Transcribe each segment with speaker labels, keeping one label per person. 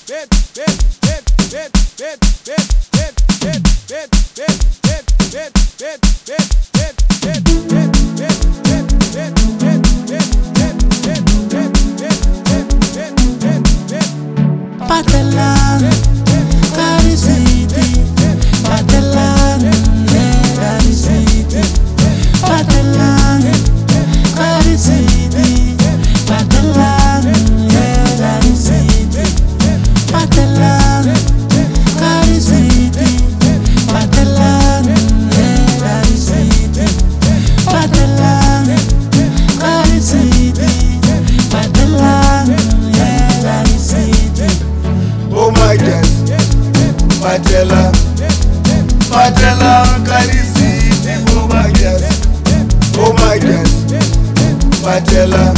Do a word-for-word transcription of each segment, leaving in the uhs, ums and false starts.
Speaker 1: Patelang, Kari City, Patelang, yeah, Kari City, Patelang, Kari City, Patelang, yeah, Kari City, Patelang, Kari City, Patelang, yeah, Kari City, Patelang, Kari City, Patelang, yeah, Kari City.
Speaker 2: Oh my God, Patela, Patela, Kari City. Oh my God, oh my God, Patela,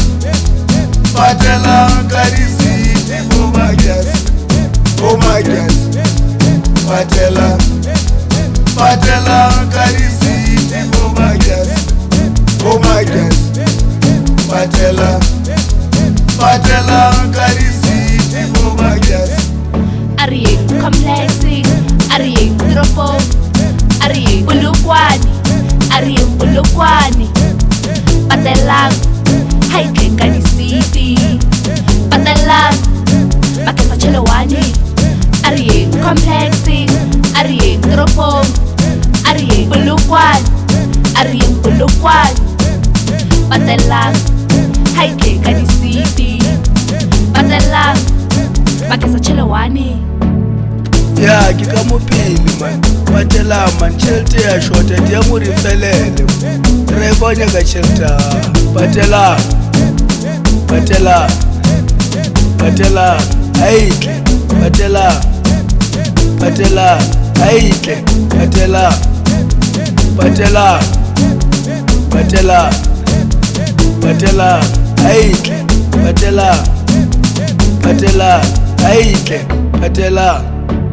Speaker 2: Patela, Kari City. Oh my God, oh my God, Patela, Patela, Kari City. Oh my God, oh my God, Patela, Patela, Kari City. Oh my God.
Speaker 3: Ariel complexing, Ariel dropo, Ariel bulukwani, Ariel bulukwani, Patelang, haike Kari City, Patelang, makesa chelawani, Ariel complexing, Ariel dropo, Ariel bulukwani, Ariel bulukwani, Patelang, haike Kari City, Patelang, makesa chelawani.
Speaker 4: Ya ke ka mopili man Patela man chelte ya short ya mo rifelele re bonya ka chelta Patela Patela Patela aitle Patela Patela aitle Patela Patela Patela Patela aitle Patela Patela aitle Patela.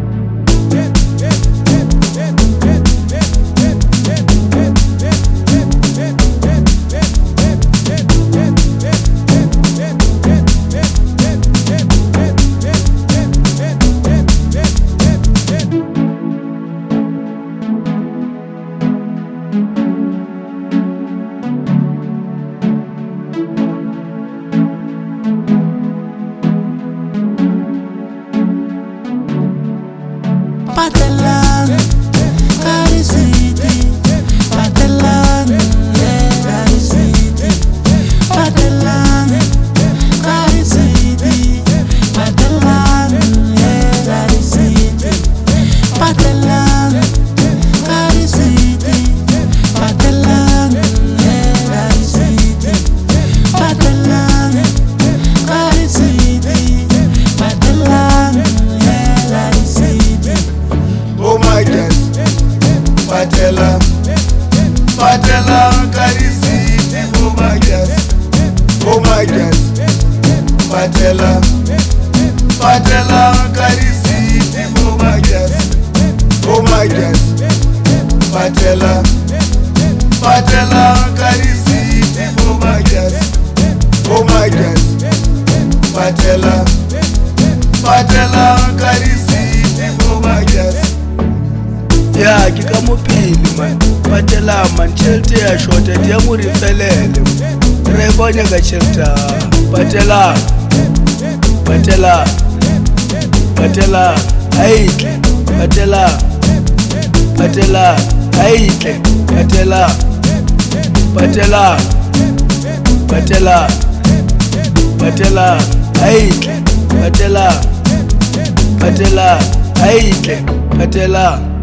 Speaker 1: Patelang, Kari City, Patelang, yeah, Kari City, Patelang, Kari City, Patelang, yeah, Kari City, Patelang, Kari City, Patelang, yeah, Kari City, Patelang, Kari City, Patelang, yeah, Kari City.
Speaker 2: Oh my God, Patela, Patela, Kari City. Oh my God, oh my God, Patela, Patela, Kari City. Oh my God, oh my God, Patela, Patela, Kari City. Oh my God, oh my God, Patela, Patela, Kari City. Oh my God.
Speaker 4: Ya ke ka mopili man Patela man chelte ya short ya mo rifelele re bonya ka chelta Patela Patela Patela aitle Patela Patela aitle Patela Patela Patela Patela aitle Patela Patela aitle Patela.